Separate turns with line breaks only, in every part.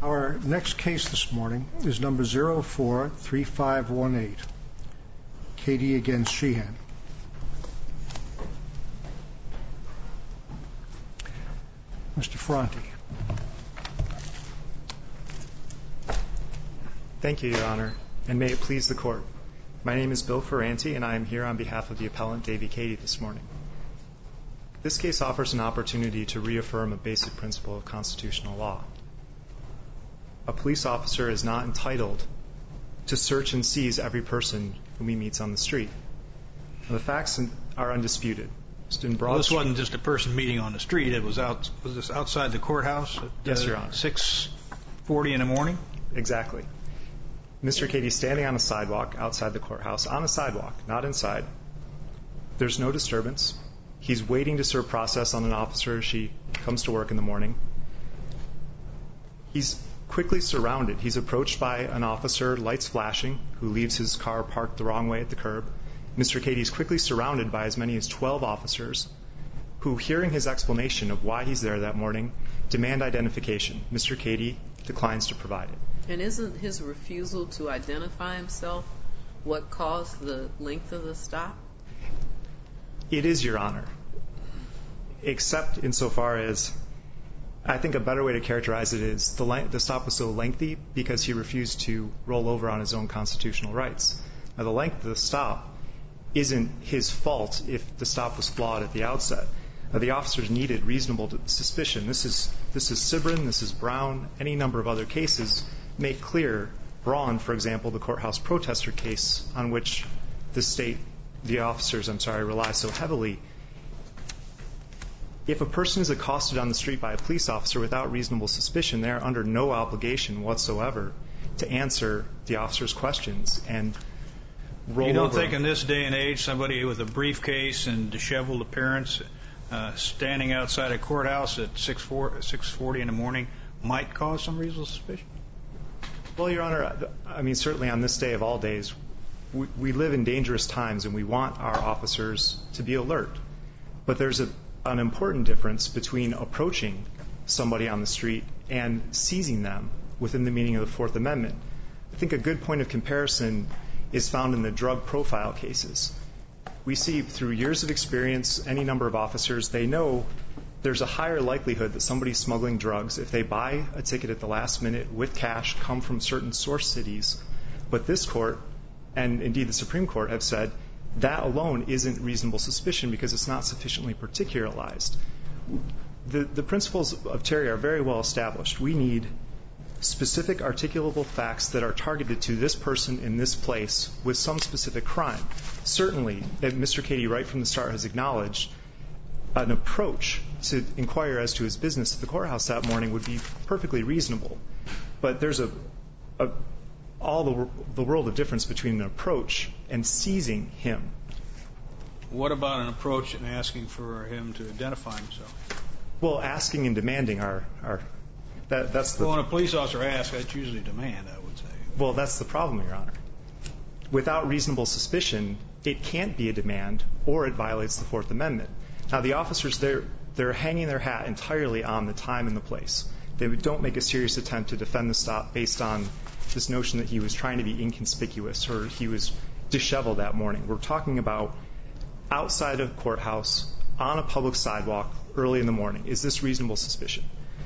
Our next case this morning is number 043518, Katie against Sheehan. Mr. Ferranti.
Thank you, Your Honor, and may it please the Court. My name is Bill Ferranti, and I am here on behalf of the appellant, Davy Katie, this morning. This case offers an opportunity to reaffirm a basic principle of constitutional law. A police officer is not entitled to search and seize every person whom he meets on the street. Now, the facts are undisputed.
This wasn't just a person meeting on the street. Was this outside the courthouse?
Yes, Your Honor.
6:40 in the morning?
Exactly. Mr. Katie's standing on a sidewalk outside the courthouse, on a sidewalk, not inside. There's no disturbance. He's waiting to serve process on an officer as she comes to work in the morning. He's quickly surrounded. He's approached by an officer, lights flashing, who leaves his car parked the wrong way at the curb. Mr. Katie's quickly surrounded by as many as 12 officers who, hearing his explanation of why he's there that morning, demand identification. Mr. Katie declines to provide it.
And isn't his refusal to identify himself what caused the length of the stop?
It is, Your Honor, except insofar as I think a better way to characterize it is the stop was so lengthy because he refused to roll over on his own constitutional rights. Now, the length of the stop isn't his fault if the stop was flawed at the outset. The officers needed reasonable suspicion. This is Sibrin, this is Brown, any number of other cases make clear. Braun, for example, the courthouse protester case on which the officers rely so heavily. If a person is accosted on the street by a police officer without reasonable suspicion, they are under no obligation whatsoever to answer the officer's questions and roll over.
You don't think in this day and age somebody with a briefcase and disheveled appearance standing outside a courthouse at 6:40 in the morning might cause some reasonable suspicion?
Well, Your Honor, I mean, certainly on this day of all days, we live in dangerous times and we want our officers to be alert. But there's an important difference between approaching somebody on the street and seizing them within the meaning of the Fourth Amendment. I think a good point of comparison is found in the drug profile cases. We see through years of experience, any number of officers, they know there's a higher likelihood that somebody's smuggling drugs if they buy a ticket at the last minute with cash, come from certain source cities. But this court, and indeed the Supreme Court, have said that alone isn't reasonable suspicion because it's not sufficiently particularized. The principles of Terry are very well established. We need specific articulable facts that are targeted to this person in this place with some specific crime. Certainly, Mr. Katie right from the start has acknowledged an approach to inquire as to his business at the courthouse that morning would be perfectly reasonable. But there's all the world of difference between an approach and seizing him.
What about an approach and asking for him to identify himself?
Well, asking and demanding that's the...
Well, when a police officer asks, that's usually demand, I would say.
Well, that's the problem, Your Honor. Without reasonable suspicion, it can't be a demand or it violates the Fourth Amendment. Now, the officers, they're hanging their hat entirely on the time and the place. They don't make a serious attempt to defend the stop based on this notion that he was trying to be inconspicuous or he was disheveled that morning. We're talking about outside a courthouse, on a public sidewalk, early in the morning. Is this reasonable suspicion?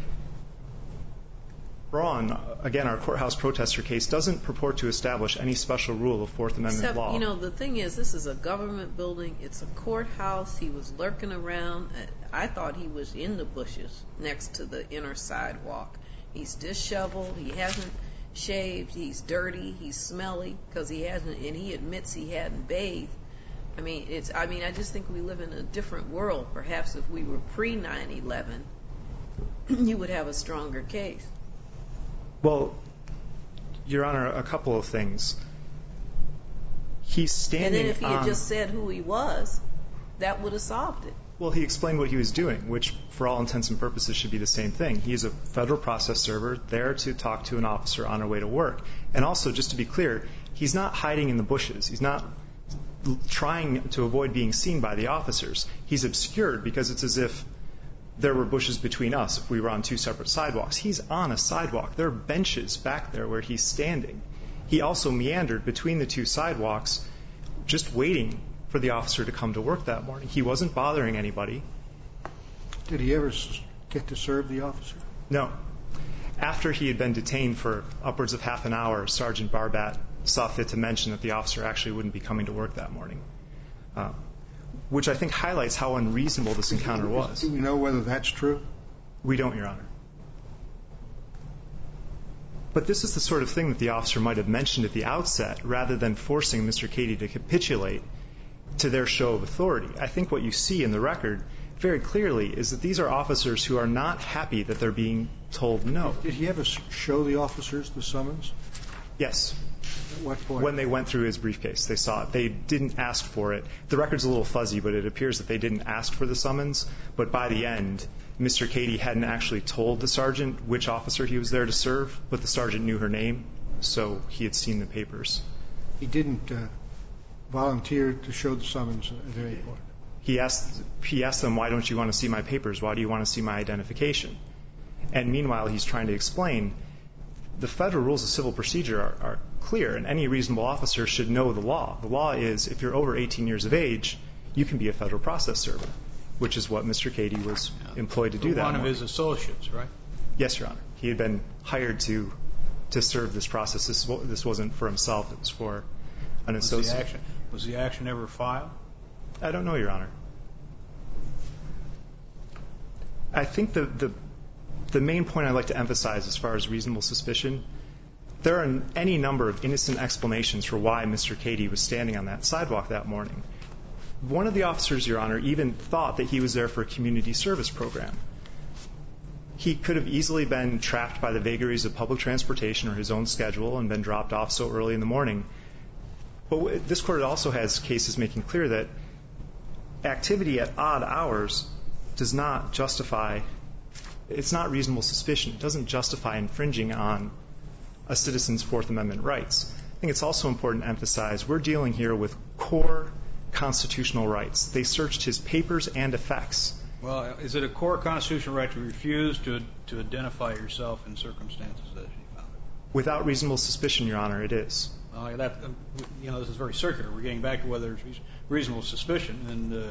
Braun, again, our courthouse protester case, doesn't purport to establish any special rule of Fourth Amendment law.
Except, the thing is, this is a government building. It's a courthouse. He was lurking around. I thought he was in the bushes next to the inner sidewalk. He's disheveled. He hasn't shaved. He's dirty. He's smelly because he hasn't, and he admits he hadn't bathed. I just think we live in a different world. Perhaps if we were pre-9/11, you would have a stronger case.
Well, Your Honor, a couple of things. He's standing on...
And then if he had just said who he was, that would have solved it.
Well, he explained what he was doing, which for all intents and purposes should be the same thing. He is a federal process server there to talk to an officer on her way to work. And also, just to be clear, he's not hiding in the bushes. He's not trying to avoid being seen by the officers. He's obscured because it's as if there were bushes between us if we were on two separate sidewalks. He's on a sidewalk. There are benches back there where he's standing. He also meandered between the two sidewalks, just waiting for the officer to come to work that morning. He wasn't bothering anybody.
Did he ever get to serve the officer?
No. After he had been detained for upwards of half an hour, Sergeant Barbat saw fit to mention that the officer actually wouldn't be coming to work that morning, which I think highlights how unreasonable this encounter was.
Do we know whether that's true?
We don't, Your Honor. But this is the sort of thing that the officer might have mentioned at the outset rather than forcing Mr. Cady to capitulate to their show of authority. I think what you see in the record very clearly is that these are officers who are not happy that they're being told no.
Did he ever show the officers the summons?
Yes.
At what point?
When they went through his briefcase, they saw it. They didn't ask for it. The record's a little fuzzy, but it appears that they didn't ask for the summons. But by the end, Mr. Cady hadn't actually told the sergeant which officer he was there to serve, but the sergeant knew her name, so he had seen the papers.
He didn't volunteer to show the summons at any point?
He asked them, why don't you want to see my papers? Why do you want to see my identification? And meanwhile, he's trying to explain the federal rules of civil procedure are clear, and any reasonable officer should know the law. The law is if you're over 18 years of age, you can be a federal process server, which is what Mr. Cady was employed to do that.
One of his associates, right?
Yes, Your Honor. He had been hired to serve this process. This wasn't for himself. It was for an associate.
Was the action ever filed?
I don't know, Your Honor. I think the main point I'd like to emphasize as far as reasonable suspicion, there are any number of innocent explanations for why Mr. Cady was standing on that sidewalk that morning. One of the officers, Your Honor, even thought that he was there for a community service program. He could have easily been trapped by the vagaries of public transportation or his own schedule and been dropped off so early in the morning. But this court also has cases making clear that activity at odd hours does not justify, it's not reasonable suspicion. It doesn't justify infringing on a citizen's Fourth Amendment rights. I think it's also important to emphasize we're dealing here with core constitutional rights. They searched his papers and effects.
Well, is it a core constitutional right to refuse to identify yourself in circumstances as you found it?
Without reasonable suspicion, Your Honor, it is.
This is very circular. We're getting back to whether there's reasonable suspicion. And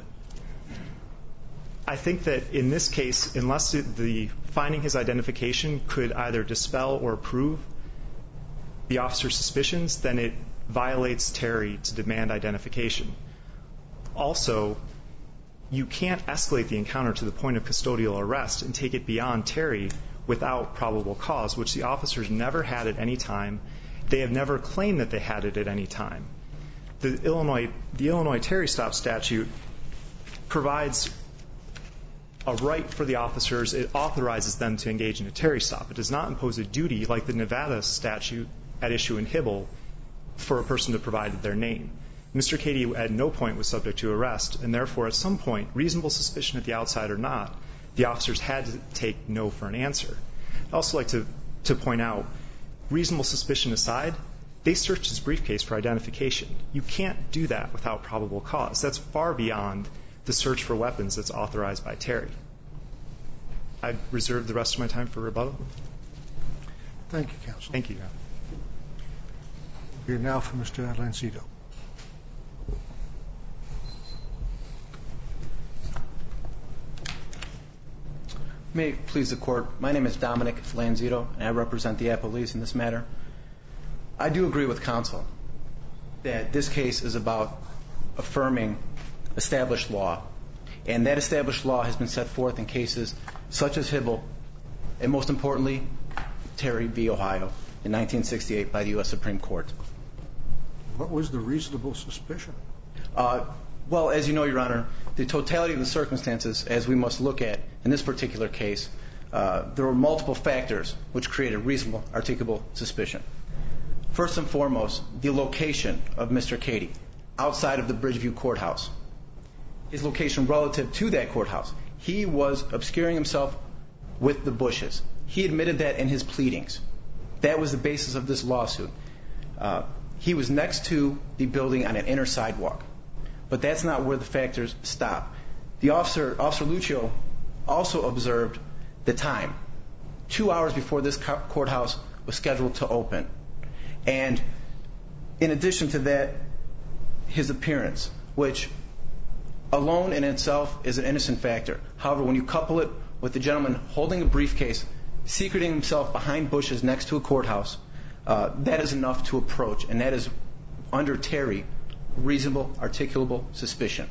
I think that in this case, unless the finding his identification could either dispel or prove the officer's suspicions, then it violates Terry to demand identification. Also, you can't escalate the encounter to the point of custodial arrest and take it beyond Terry without probable cause, which the officers never had at any time. They have never claimed that they had it at any time. The Illinois Terry stop statute provides a right for the officers. It authorizes them to engage in a Terry stop. It does not impose a duty like the Nevada statute at issue in Hibble for a person to provide their name. Mr. Cady at no point was subject to arrest, and therefore at some point, reasonable suspicion at the outside or not, the officers had to take no for an answer. I'd also like to point out, reasonable suspicion aside, they searched his briefcase for identification. You can't do that without probable cause. That's far beyond the search for weapons that's authorized by Terry. I reserve the rest of my time for rebuttal.
Thank you, counsel.
Thank you.
We're now for Mr. Lancito.
May it please the court. My name is Dominic Lanzito, and I represent the appellees in this matter. I do agree with counsel that this case is about affirming established law, and that established law has been set forth in cases such as Hibble, and most importantly, Terry v. Ohio in 1968 by the U.S. Supreme Court.
What was the reasonable suspicion?
Well, as you know, Your Honor, the totality of the circumstances, as we must look at in this particular case, there were multiple factors which created reasonable, articulable suspicion. First and foremost, the location of Mr. Cady outside of the Bridgeview Courthouse. His location relative to that courthouse. He was obscuring himself with the bushes. He admitted that in his pleadings. That was the basis of this lawsuit. He was next to the building on an inner sidewalk. But that's not where the factors stop. The officer Lucio, also observed the time, 2 hours before this courthouse was scheduled to open. And in addition to that, his appearance, which alone in itself is an innocent factor. However, when you couple it with the gentleman holding a briefcase, secreting himself behind bushes next to a courthouse, that is enough to approach, and that is, under Terry, reasonable, articulable suspicion.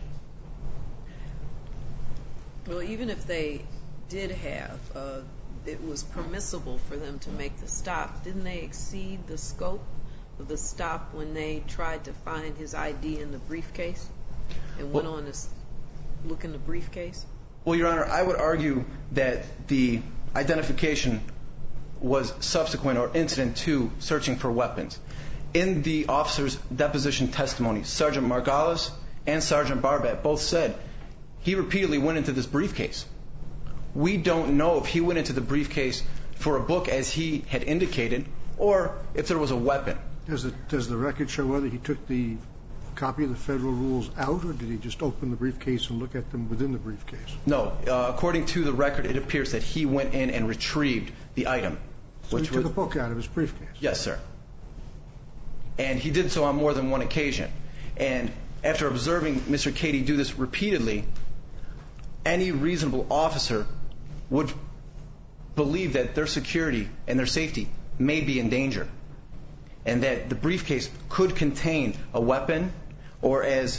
Well, even if they did have, it was permissible for them to make the stop, didn't they exceed the scope of the stop when they tried to find his ID in the briefcase and went on to look in the briefcase?
Well, Your Honor, I would argue that the identification was subsequent or incident to searching for weapons. In the officer's deposition testimony, Sergeant Margalis and Sergeant Barbat both said he repeatedly went into this briefcase. We don't know if he went into the briefcase for a book, as he had indicated, or if there was a weapon.
Does the record show whether he took the copy of the federal rules out, or did he just open the briefcase and look at them within the briefcase?
No. According to the record, it appears that he went in and retrieved the item.
So he took a book out of his briefcase?
Yes, sir. And he did so on more than one occasion. And after observing Mr. Cady do this repeatedly, any reasonable officer would believe that their security and their safety may be in danger, and that the briefcase could contain a weapon, or as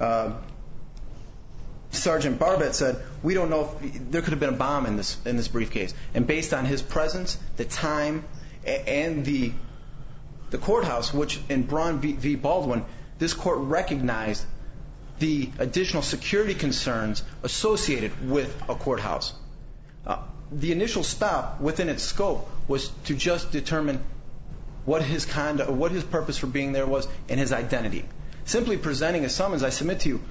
Sergeant Barbat said, we don't know if there could have been a bomb in this briefcase. And based on his presence, the time, and the courthouse, which in Braun v. Baldwin, this court recognized the additional security concerns associated with a courthouse. The initial stop within its scope was to just determine what his conduct, or what his purpose for being there was, and his identity. Simply presenting a summons, I submit to you,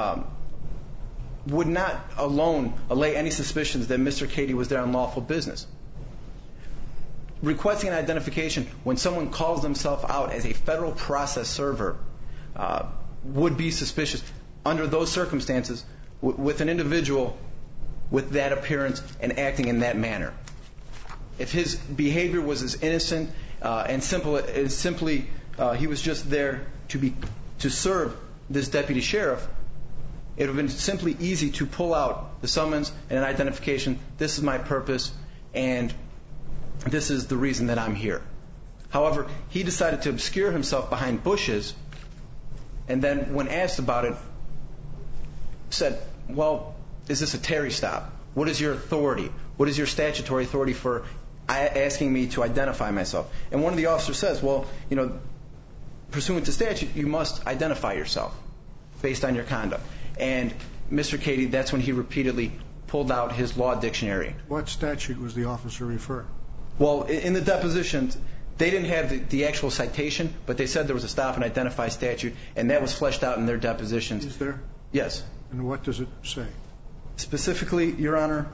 would not alone allay any suspicions that Mr. Cady was there on lawful business. Requesting an identification when someone calls themselves out as a federal process server would be suspicious under those circumstances with an individual with that appearance and acting in that manner. If his behavior was as innocent and simple as simply he was just there to serve this deputy sheriff, it would have been simply easy to pull out the summons and an identification. This is my purpose, and this is the reason that I'm here. However, he decided to obscure himself behind bushes, and then when asked about it, said, well, is this a Terry stop? What is your authority? What is your statutory authority for asking me to identify myself? And one of the officers says, well, pursuant to statute, you must identify yourself based on your conduct. And Mr. Cady, that's when he repeatedly pulled out his law dictionary.
What statute was the officer referring?
Well, in the depositions, they didn't have the actual citation, but they said there was a stop and identify statute, and that was fleshed out in their depositions.
Is there?
Yes.
And what does it say?
Specifically, Your Honor,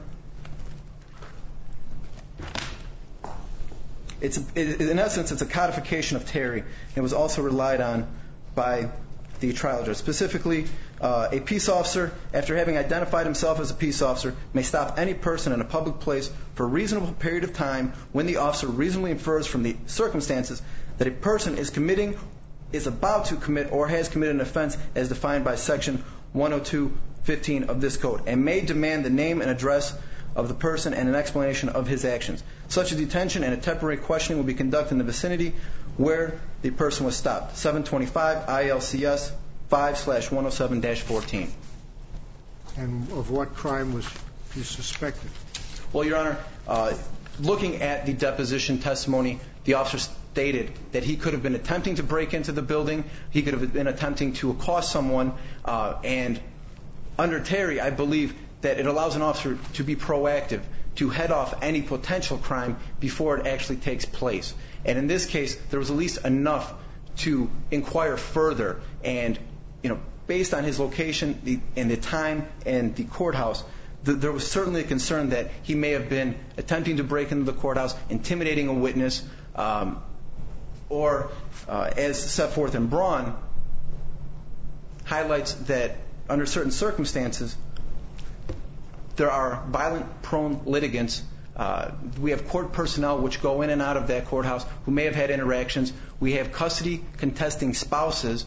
in essence, it's a codification of Terry. It was also relied on by the trial judge. Specifically, a peace officer, after having identified himself as a peace officer, may stop any person in a public place for a reasonable period of time when the officer reasonably infers from the circumstances that a person is about to commit or has committed an offense as defined by Section 102.15 of this code, and may demand the name and address of the person and an explanation of his actions. Such a detention and a temporary questioning will be conducted in the vicinity where the person was stopped. 725 ILCS 5/107-14.
And of what crime was he suspected?
Well, Your Honor, looking at the deposition testimony, the officer stated that he could have been attempting to break into the building, he could have been attempting to accost someone, and under Terry, I believe that it allows an officer to be proactive, to head off any potential crime before it actually takes place. And in this case, there was at least enough to inquire further, and based on his location and the time and the courthouse, there was certainly a concern that he may have been attempting to break into the courthouse, intimidating a witness, or, as set forth in Braun, highlights that under certain circumstances, there are violent-prone litigants. We have court personnel which go in and out of that courthouse who may have had interactions. We have custody contesting spouses.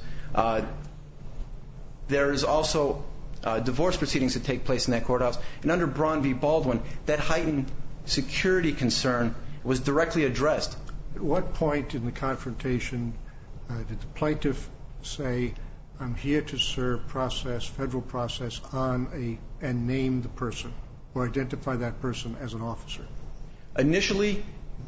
There is also divorce proceedings that take place in that courthouse. And under Braun v. Baldwin, that heightened security concern was directly addressed.
At what point in the confrontation did the plaintiff say, I'm here to serve process, federal process, and name the person or identify that person as an officer?
Initially,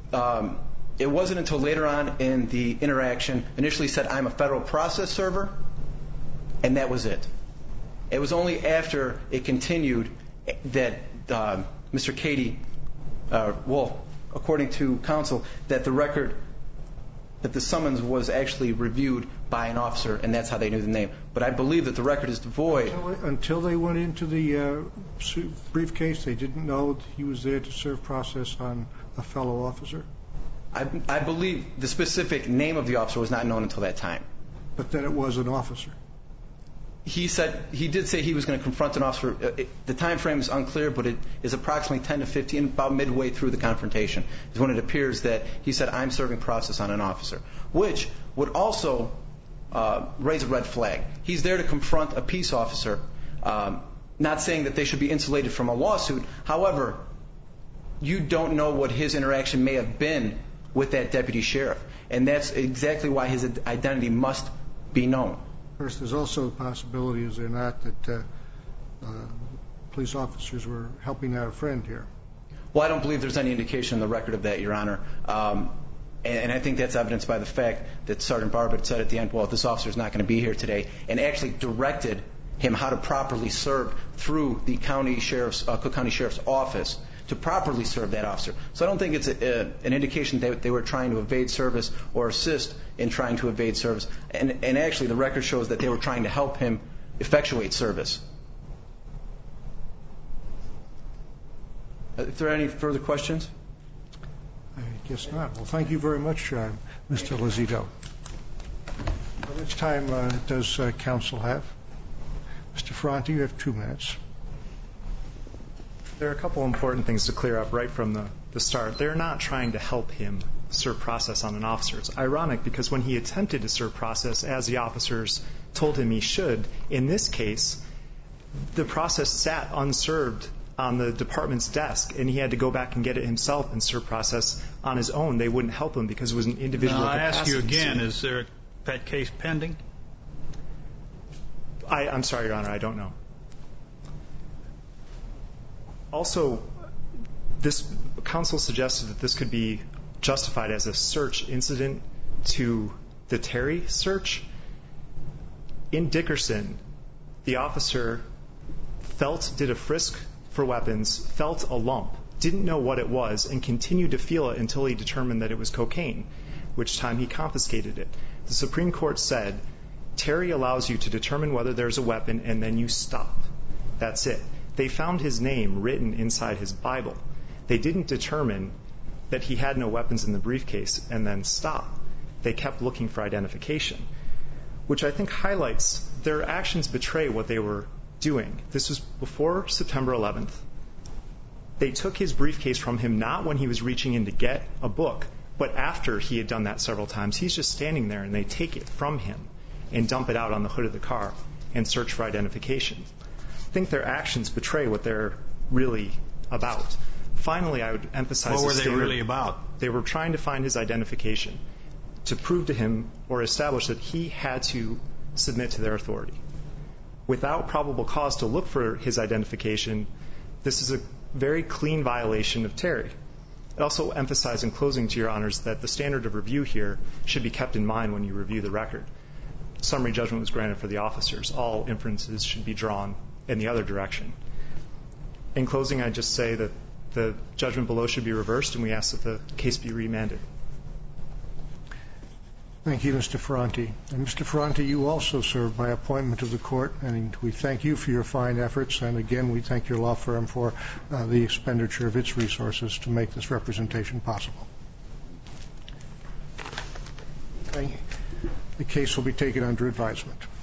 it wasn't until later on in the interaction, initially said, I'm a federal process server, and that was it. It was only after it continued that Mr. Cady, according to counsel, that the summons was actually reviewed by an officer, and that's how they knew the name. But I believe that the record is devoid.
Until they went into the briefcase, they didn't know that he was there to serve process on a fellow officer?
I believe the specific name of the officer was not known until that time.
But that it was an officer?
He did say he was going to confront an officer. The time frame is unclear, but it is approximately 10 to 15, about midway through the confrontation, is when it appears that he said, I'm serving process on an officer, which would also raise a red flag. He's there to confront a peace officer, not saying that they should be insulated from a lawsuit. However, you don't know what his interaction may have been with that deputy sheriff, and that's exactly why his identity must be known.
Of course, there's also a possibility, is there not, that police officers were helping out a friend here?
Well, I don't believe there's any indication in the record of that, Your Honor. And I think that's evidenced by the fact that Sergeant Barber said at the end, well, this officer's not going to be here today, and actually directed him how to properly serve through the Cook County Sheriff's Office to properly serve that officer. So I don't think it's an indication that they were trying to evade service or assist in trying to evade service. And actually, the record shows that they were trying to help him effectuate service. If there are any further questions?
I guess not. Well, thank you very much, Mr. Lozito. How much time does counsel have? Mr. Ferranti, you have 2 minutes.
There are a couple important things to clear up right from the start. They're not trying to help him serve process on an officer. It's ironic because when he attempted to serve process, as the officers told him he should, in this case, the process sat unserved on the department's desk, and he had to go back and get it himself and serve process on his own. They wouldn't help him because it was an individual capacity.
Now, I ask you again, is there that case pending?
I'm sorry, Your Honor, I don't know. Also, this counsel suggested that this could be justified as a search incident to the Terry search. In Dickerson, the officer did a frisk for weapons, felt a lump, didn't know what it was, and continued to feel it until he determined that it was cocaine, which time he confiscated it. The Supreme Court said, Terry allows you to determine whether there's a weapon, and then you stop. That's it. They found his name written inside his Bible. They didn't determine that he had no weapons in the briefcase and then stop. They kept looking for identification, which I think highlights their actions betray what they were doing. This was before September 11th. They took his briefcase from him not when he was reaching in to get a book, but after he had done that several times. He's just standing there, and they take it from him and dump it out on the hood of the car and search for identification. I think their actions betray what they're really about. Finally, I would emphasize
what were they really about?
They were trying to find his identification to prove to him or establish that he had to submit to their authority. Without probable cause to look for his identification, this is a very clean violation of Terry. I'd also emphasize in closing, to Your Honors, that the standard of review here should be kept in mind when you review the record. Summary judgment was granted for the officers. All inferences should be drawn in the other direction. In closing, I'd just say that the judgment below should be reversed, and we ask that the case be remanded.
Thank you, Mr. Ferranti. And Mr. Ferranti, you also serve by appointment of the court, and we thank you for your fine efforts. And again, we thank your law firm for the expenditure of its resources to make this representation possible. The case will be taken under advisement.